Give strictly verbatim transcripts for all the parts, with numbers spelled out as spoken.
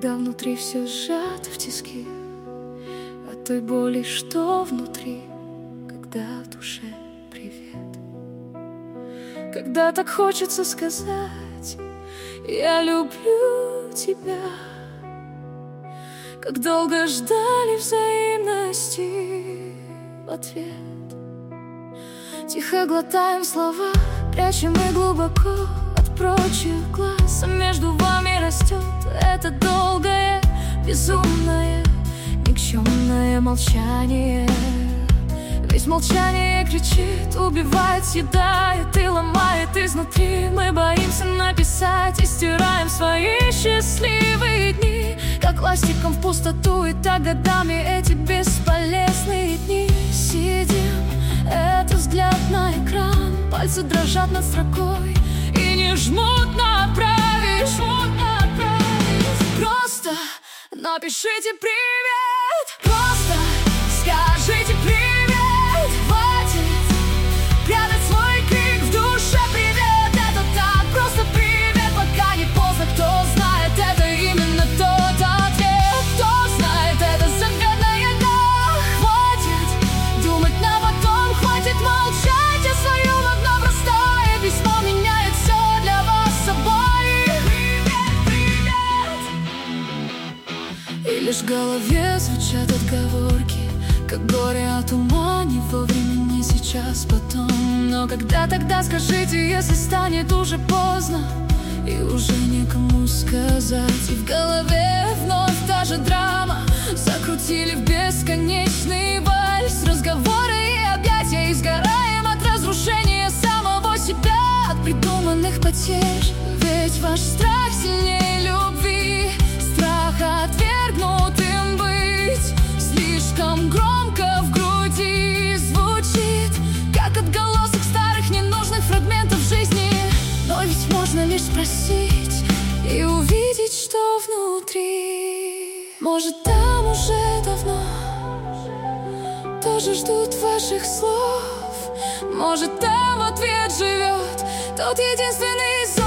когда внутри все сжато в тиски от той боли, что внутри, когда в душе привет. Когда так хочется сказать: я люблю тебя. Как долго ждали взаимности в ответ. Тихо глотаем слова, прячем их глубоко от прочих глаз. А между вами растет это долгое, безумное, никчемное молчание. Ведь молчание кричит, убивает, съедает и ломает изнутри. Мы боимся написать и стираем свои счастливые дни, как ластиком в пустоту, и так годами эти бесполезные дни. Сидим, это взгляд на экран, пальцы дрожат над строкой и не жмут направить, жмут направить. Просто напишите привет, просто скажите привет. Лишь в голове звучат отговорки, как горе от ума, не вовремя, не сейчас, потом. Но когда тогда, скажите, если станет уже поздно и уже некому сказать? И в голове вновь та же драма, закрутили в бесконечный вальс. Разговоры и объятия, и сгораем от разрушения самого себя, от придуманных потерь. Ведь ваш страх сильнее любви, страх отвергнутым быть. Слишком громко в груди звучит, как отголосок старых ненужных фрагментов жизни. Но ведь можно лишь спросить и увидеть, что внутри. Может, там уже давно тоже ждут ваших слов. Может, там в ответ живет тот единственный зов.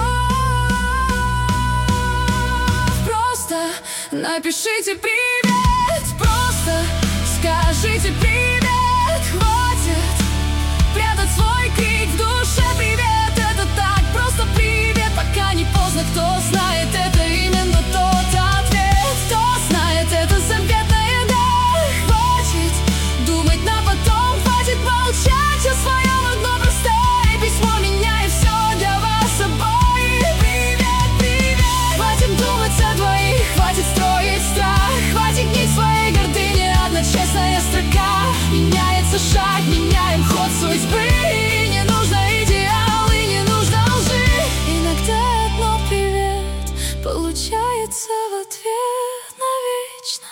Напишите привет, просто скажите привет. Хватит прятать свой крик в душе. Привет, это так просто привет, пока не поздно. Кто знает, это именно тот ответ. Кто знает, это заветное да. Хватит думать на потом, хватит молчать о своем. Одно простое письмо меняет все для вас обоих. Привет, привет, хватит думать о двоих, хватит строить страх, хватит гнить своей гордыне. Одна честная строка, меняется шаг, меняем ход судьбы. И не нужно идеал, и не нужно лжи. Иногда одно привет получается в ответ навечно.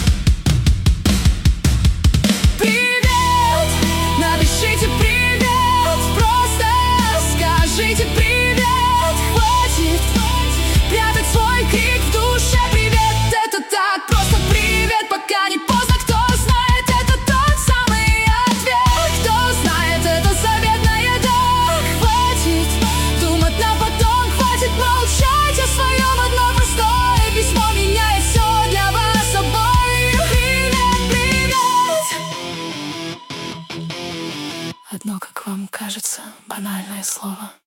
Привет, напишите привет, просто скажите привет. Хватит прятать свой крик в душе. Так просто привет, пока не поздно. Кто знает, это тот самый ответ. Кто знает, это заветное да. Хватит думать на потом, хватит молчать о своем. Одно простое письмо меняет все для вас обоих. Привет, привет. Одно, как вам кажется, банальное слово.